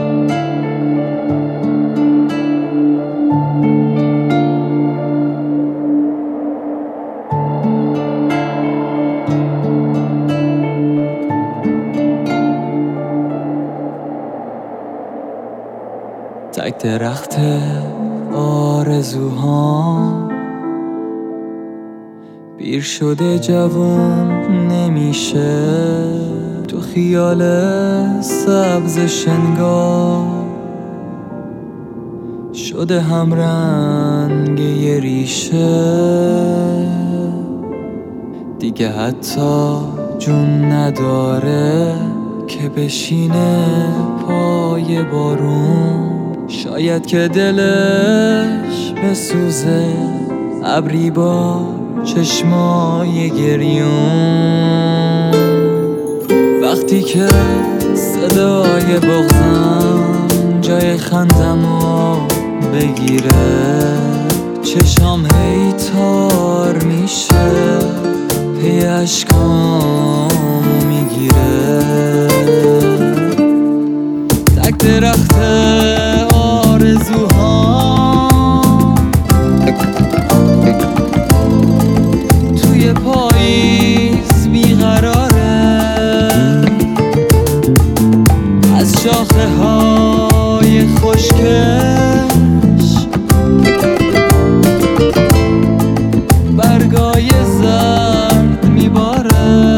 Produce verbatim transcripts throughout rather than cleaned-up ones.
تک درخت آرزوهام پیر شده جوون نمیشه، تو خیال سبز شنگار شده هم رنگ یه ریشه. دیگه حتی جون نداره که بشینه پای بارون، شاید که دلش بسوزه ابری با چشمای گریون. وقتی که صدای بغضم جای خندمو بگیره، چشام هی تار میشه، پی اشکامو میگیره. تک درخت آرزوهام توی پاییز بیقراره، از شاخه های خشکش برگای زرد میباره.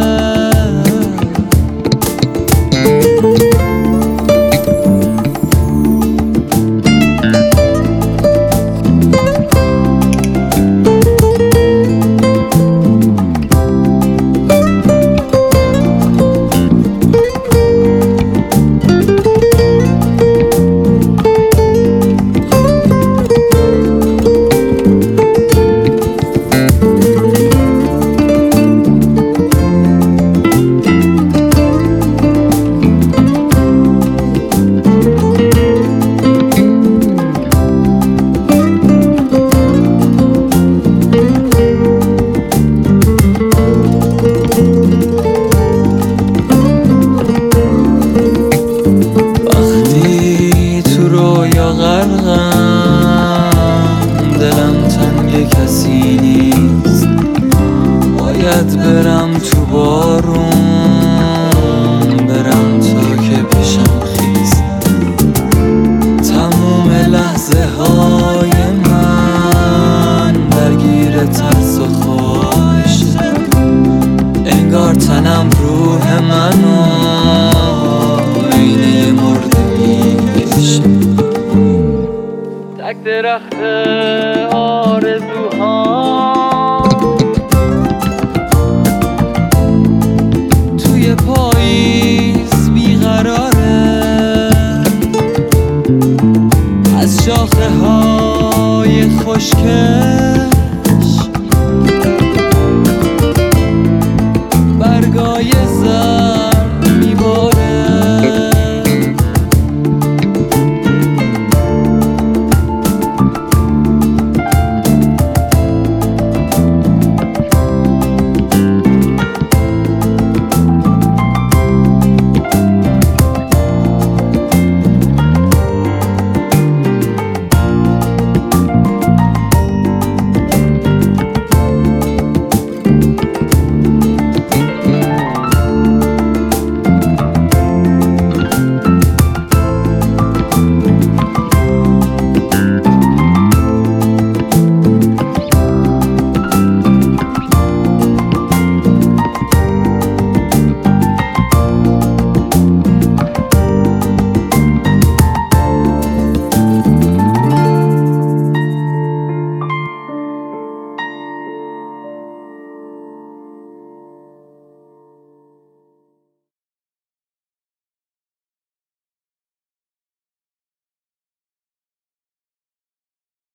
دلم تنگ کسی نیست، باید برم تو بارون، برم تا که پیشم خیز. تموم لحظه های من درگیر ترس و خوش، انگار تنم روح منو عینه مرده میکشه. تک درخت آرزوها